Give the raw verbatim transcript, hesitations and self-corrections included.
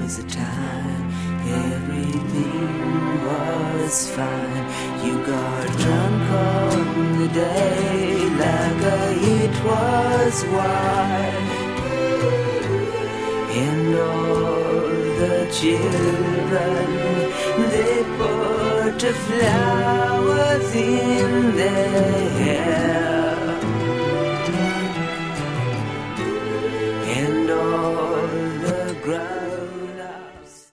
was a time everything was fine. You got drunk on the day like it was wine, and all the children, they put flowers in their hair.